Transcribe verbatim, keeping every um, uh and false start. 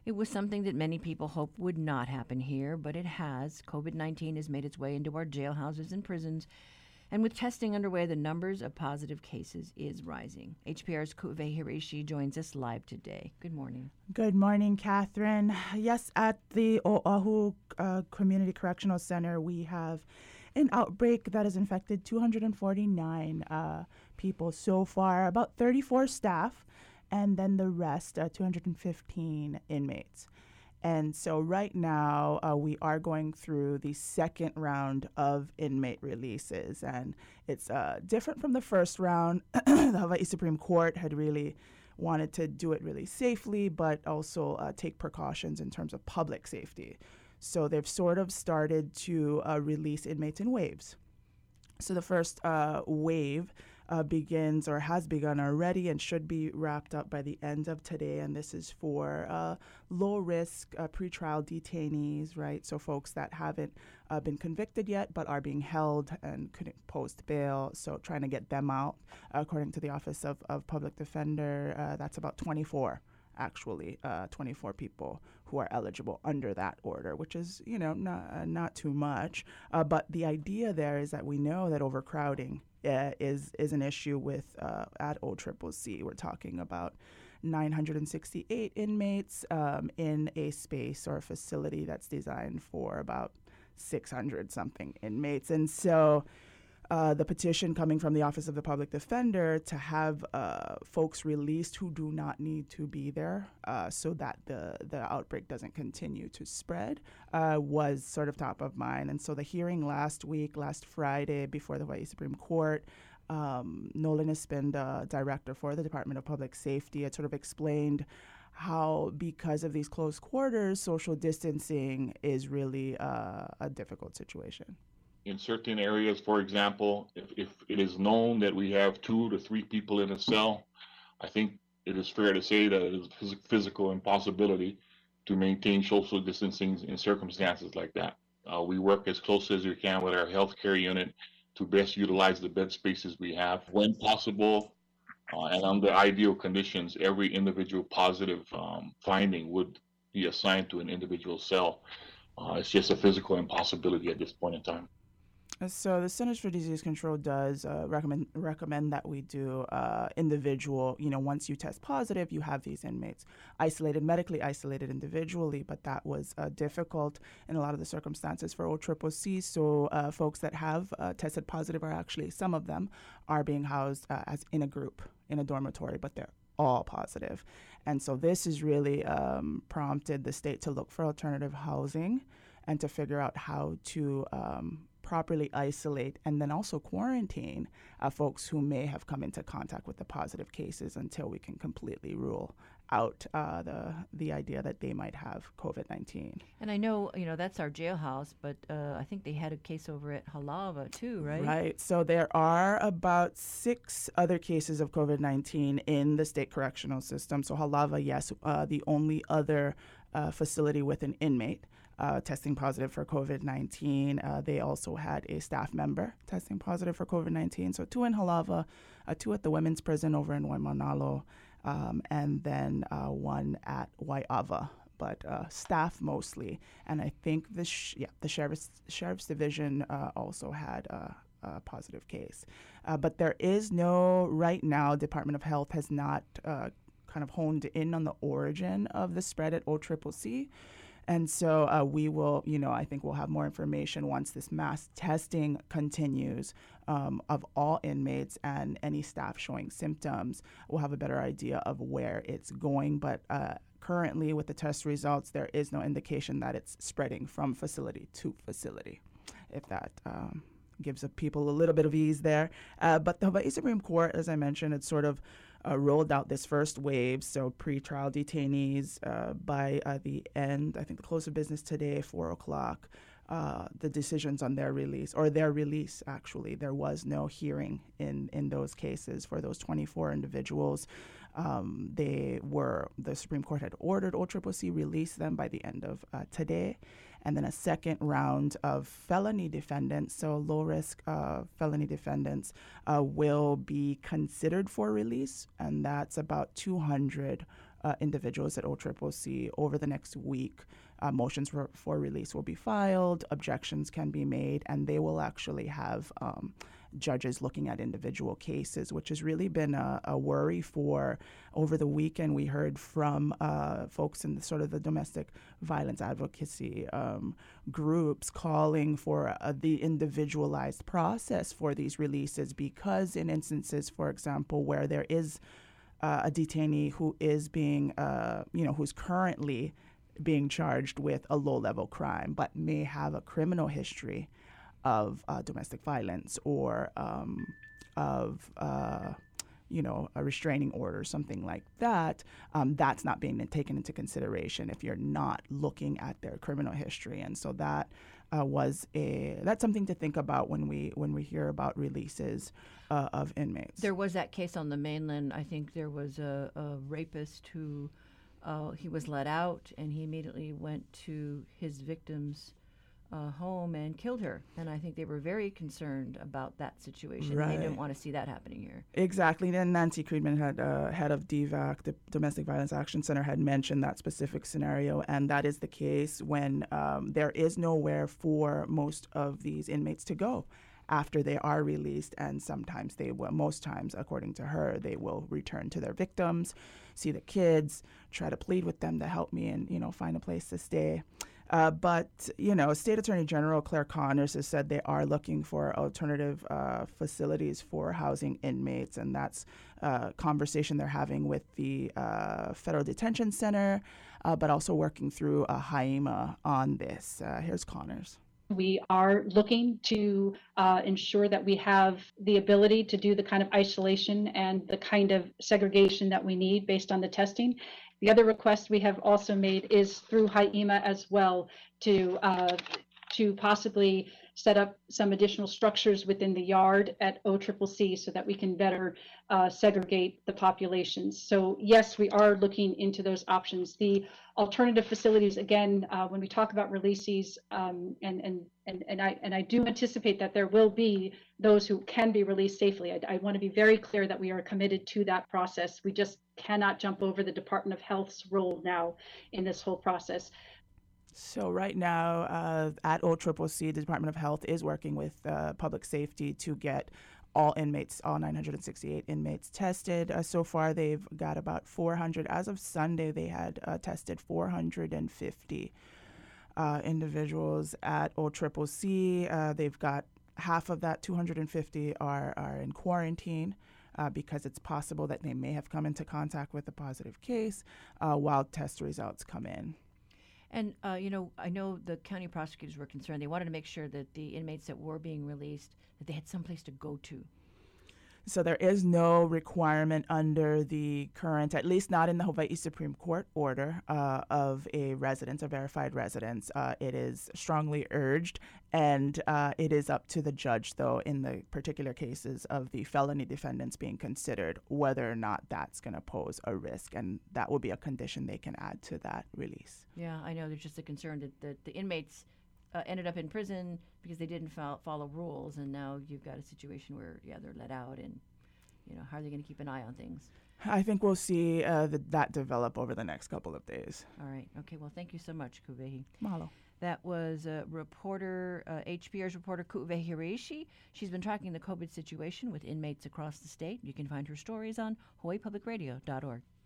It was something that many people hoped would not happen here, but it has. COVID nineteen has made its way into our jailhouses and prisons, and with testing underway, the numbers of positive cases is rising. H P R's Kuve Hirashi joins us live today. Good morning. Good morning, Catherine. Yes, at the Oahu uh, Community Correctional Center, we have an outbreak that has infected two hundred forty-nine uh, people so far, about thirty-four staff, and then the rest, uh, two hundred fifteen inmates. And so right now, uh, we are going through the second round of inmate releases, and it's uh, different from the first round. The Hawaii Supreme Court had really wanted to do it really safely, but also uh, take precautions in terms of public safety. So they've sort of started to uh, release inmates in waves. So the first uh, wave uh, begins or has begun already and should be wrapped up by the end of today. And this is for uh, low-risk uh, pretrial detainees, right? So folks that haven't uh, been convicted yet but are being held and couldn't post bail. So trying to get them out. According to the Office of, of Public Defender, uh, that's about twenty-four. Actually, uh, twenty-four people who are eligible under that order, which is, you know, not, uh, not too much. Uh, but the idea there is that we know that overcrowding uh, is is an issue with uh, at O C C C. We're talking about nine hundred sixty-eight inmates um, in a space or a facility that's designed for about six hundred something inmates. And so Uh, the petition coming from the Office of the Public Defender to have uh, folks released who do not need to be there uh, so that the, the outbreak doesn't continue to spread uh, was sort of top of mind. And so the hearing last week, last Friday, before the Hawaii Supreme Court, um, Nolan Espinda, director for the Department of Public Safety, had sort of explained how, because of these close quarters, social distancing is really uh, a difficult situation. In certain areas, for example, if, if it is known that we have two to three people in a cell, I think it is fair to say that it is a physical impossibility to maintain social distancing in circumstances like that. Uh, we work as close as we can with our healthcare unit to best utilize the bed spaces we have. When possible, uh, and under ideal conditions, every individual positive um, finding would be assigned to an individual cell. Uh, it's just a physical impossibility at this point in time. So the Centers for Disease Control does uh, recommend recommend that we do uh, individual, you know, once you test positive, you have these inmates isolated, medically isolated individually, but that was uh, difficult in a lot of the circumstances for O C C C. So uh, folks that have uh, tested positive are actually, some of them are being housed uh, as in a group, in a dormitory, but they're all positive. And so this has really um, prompted the state to look for alternative housing and to figure out how to um, properly isolate and then also quarantine uh, folks who may have come into contact with the positive cases until we can completely rule out uh, the the idea that they might have COVID nineteen. And I know, you know, that's our jailhouse, but uh, I think they had a case over at Halawa too, right? Right. So there are about six other cases of COVID nineteen in the state correctional system. So Halawa, yes, uh, the only other uh, facility with an inmate Uh, testing positive for COVID nineteen. Uh, they also had a staff member testing positive for COVID nineteen. So two in Halawa, uh, two at the women's prison over in Waimanalo, um, and then uh, one at Waiava, but uh, staff mostly. And I think the sh- yeah the sheriff's sheriff's division uh, also had a, a positive case. Uh, but there is no, right now, Department of Health has not uh, kind of honed in on the origin of the spread at O C C C. And so uh, we will, you know, I think we'll have more information once this mass testing continues um, of all inmates and any staff showing symptoms. We'll have a better idea of where it's going. But uh, currently, with the test results, there is no indication that it's spreading from facility to facility, if that um, gives the people a little bit of ease there. Uh, but the Hawaii Supreme Court, as I mentioned, it's sort of Uh, rolled out this first wave, so pretrial detainees uh, by uh, the end, I think the close of business today, four o'clock, uh, the decisions on their release, or their release, actually. There was no hearing in, in those cases for those twenty-four individuals. Um, they were, the Supreme Court had ordered O C C C release them by the end of uh, today. And then a second round of felony defendants, so low-risk uh, felony defendants, uh, will be considered for release, and that's about two hundred uh, individuals at O C C C over the next week. Uh, motions for, for release will be filed, objections can be made, and they will actually have um, judges looking at individual cases, which has really been a, a worry for over the weekend. We heard from uh, folks in the sort of the domestic violence advocacy um, groups calling for uh, the individualized process for these releases, because in instances, for example, where there is uh, a detainee who is being, uh, you know, who's currently being charged with a low-level crime, but may have a criminal history of uh, domestic violence or um, of, uh, you know, a restraining order, something like that, um, that's not being taken into consideration if you're not looking at their criminal history. And so that uh, was a that's something to think about when we when we hear about releases uh, of inmates. There was that case on the mainland. I think there was a, a rapist who uh, he was let out, and he immediately went to his victim's uh, home and killed her. And I think they were very concerned about that situation. Right. They didn't want to see that happening here. Exactly. Then Nancy Creedman, had uh, head of D V A C, the Domestic Violence Action Center, had mentioned that specific scenario, and that is the case when um, there is nowhere for most of these inmates to go after they are released, and sometimes they will, most times, according to her, they will return to their victims, see the kids, try to plead with them to help me and, you know, find a place to stay. Uh, but, you know, State Attorney General Claire Connors has said they are looking for alternative uh, facilities for housing inmates, and that's a conversation they're having with the uh, Federal Detention Center, uh, but also working through uh, H I E M A on this. Uh, here's Connors. We are looking to uh, ensure that we have the ability to do the kind of isolation and the kind of segregation that we need based on the testing. The other request we have also made is through H I E M A as well to uh, to possibly set up some additional structures within the yard at O C C C so that we can better uh, segregate the populations. So yes, we are looking into those options. The alternative facilities, again, uh, when we talk about releasees, um, and and and and I and I do anticipate that there will be those who can be released safely. I, I want to be very clear that we are committed to that process. We just cannot jump over the Department of Health's role now in this whole process. So right now uh, at O C C C, the Department of Health is working with uh, public safety to get all inmates, all nine hundred sixty-eight inmates tested. Uh, so far, they've got about four hundred. As of Sunday, they had uh, tested four hundred fifty uh, individuals at O C C C. Uh, they've got half of that, two hundred fifty, are, are in quarantine. Uh, because it's possible that they may have come into contact with a positive case uh, while test results come in. And, uh, you know, I know the county prosecutors were concerned. They wanted to make sure that the inmates that were being released, that they had someplace to go to. So there is no requirement under the current, at least not in the Hawaii Supreme Court order, uh, of a residence, a verified residence. Uh, it is strongly urged, and uh, it is up to the judge, though, in the particular cases of the felony defendants being considered, whether or not that's going to pose a risk, and that will be a condition they can add to that release. Yeah, I know. There's just a concern that, that the inmates uh, ended up in prison because they didn't fo- follow rules, and now you've got a situation where, yeah, they're let out, and, you know, how are they going to keep an eye on things? I think we'll see uh, the, that develop over the next couple of days. All right. Okay, well, thank you so much, Kuvehi. Mahalo. That was a reporter, uh, H P R's reporter, Kuvehi Hiraishi. She's been tracking the COVID situation with inmates across the state. You can find her stories on hawaii public radio dot org.